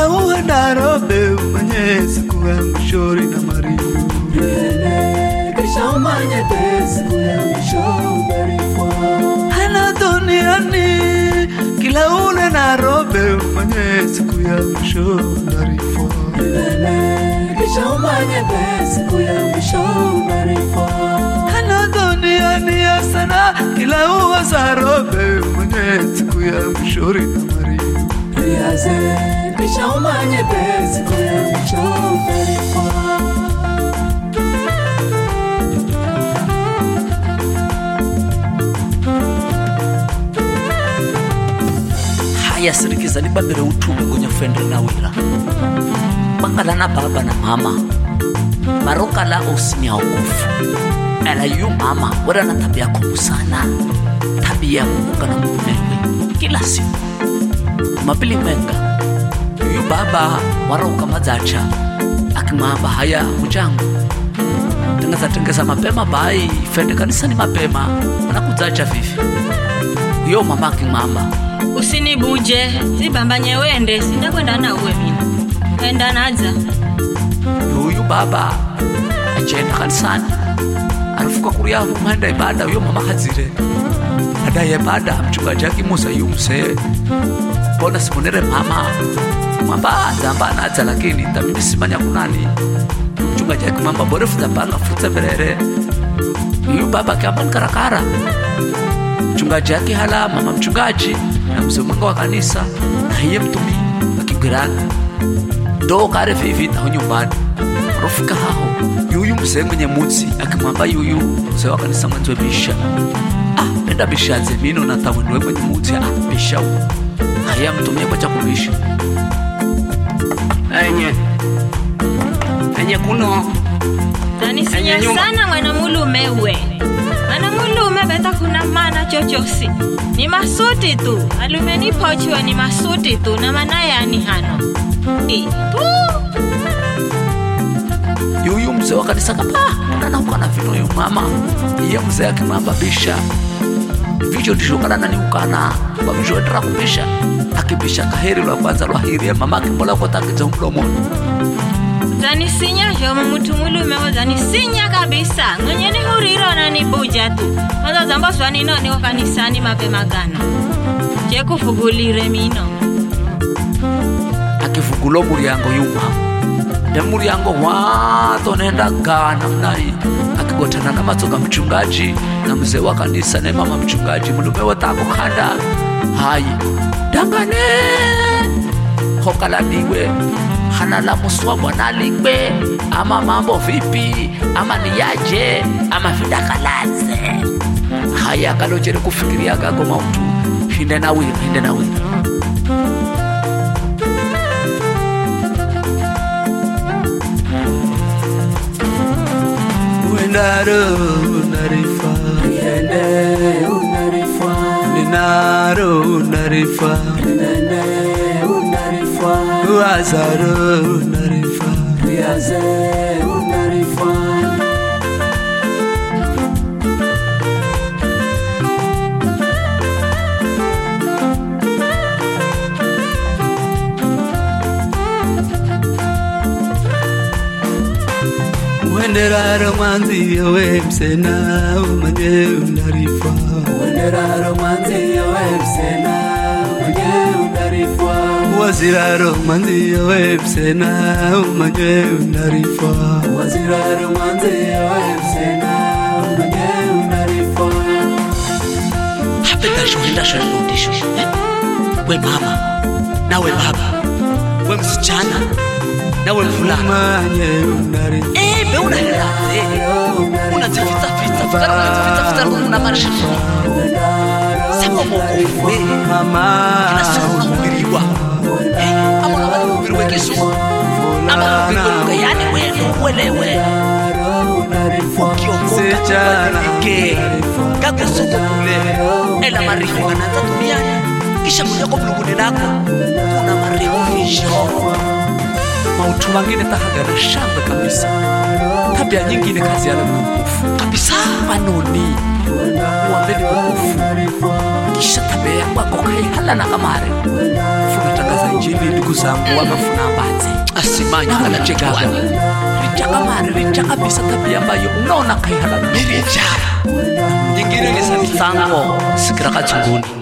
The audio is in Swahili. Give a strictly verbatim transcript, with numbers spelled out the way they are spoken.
kila uwe Nairobi umanye siku ya mwisho na Mariu kisha umanye siku ya mwisho Mariu hana duniani kila uwe Nairobi umanye siku ya mwisho Mariu kisha umanye siku ya mwisho Mariu hana duniani ya sana kila uwe Nairobi umanye siku ya mwisho na Mariu Yaze kisha umanye siku ya mwisho Mariu haya sirikiza libabere utume gonya fendre na wira bakala na baba na mama baroka la osini okofu ala yu mama wala na tabia kubwa sana tabia kuka na mumewe kila siku mapili menga yu baba waroka mazacha akimamba haya mjangu tengeza tengeza mapema bai fende kanisa ni mapema unakuzacha vipi yo mama akimamba usinibuje zibambanye wende sindakwenda na uwe mina enda naza yuyu baba ajenda kanisani alifuka kuria humanda ibada yo mama hazire baadaye ibada mchungaji akimusa yumse bona simonere mama mwamba zamba naza lakini tamimi simanya kunani mchungaji akimamba borefu zapanga futa berere yuyu baba kama karakara mchungaji yake hala mama mchungaji na mzee mwanga wa kanisa na yeye mtumi akigirana ndo kare vivi na nyumbani rofika hao yuyu mzee mwenye mutsi akimwamba yuyu mzee wa kanisa mwanzo bisha ah enda bisha zemino na tawendwe mwenye mutsi ah bisha haya mtumie kwa chakubisha enye enye kuno nani sinya sana mwana mulume we mwana mulume beta kuna mana chochosi ni masuti tu alumeni pochiwa ni masuti tu na manaya ni hano e tu yuyu mzee wa kanisa kapa nana ukana vino yu mama iye mzee akimamba bisha vicho ndishokana nani ukana babisho endra kubisha akibisha kaheri lwa kwanza lwa hiri mama akimbola kwa takiza mdomoni zani sinya joma mtu mulume wa zani sinya kabisa ngonyeni huriro na ni buja tu maza zamba swani no ni kanisani mapema gana je kufugulire mino akifugulo muri yango yuma de muri yango wato nenda gana mnai akigotana na matoka mchungaji na mzee wa kanisa na mama mchungaji mulume watako kanda hai dangane hokala diwe hana la muswa bwana ligbe ama mambo vipi ama niyaje ama fidakalaze haya kalojere kufikiria gago mautu hinde na wira hinde na wira Uendaro unarifa Yende unarifa Ninaro unarifa Nene unarifa Uazaro unarifa Riaze unarifa Uendera romanzi yowe msena umanye unarifa Uendera romanzi yowe msena umanye unarifa Wazira romanzi yowe msena umanye unarifa Wazira romanzi yowe msena umanye unarifa hapenda shuhinda shuhindisho we mama na we baba we msichana na we mvulana umanye unarifa eh be una hela unazifita fita fita unazifita fita una marisha sema moko we mama inasema unahubiriwa eh ama unahubiriwa Yesu ama unahubiriwa yani wewe uelewe ukiokoka ke kako soko kule ela mariho kanata duniani kisha mnyako mlunguni nako kuna mariho hisho mautu wangine tahagana shamba kabisa tabia nyingine kazi yana mkufu kabisa manoni uambeni mkufu kisha tabia wako kai hala na kamare funa tangaza jili ndugu zangu wamafuna ambazi asimanya na chekaga richaka mari richaka bisa tabia ambayo unaona kaihala niricha nyingine ni sango sikira kachunguni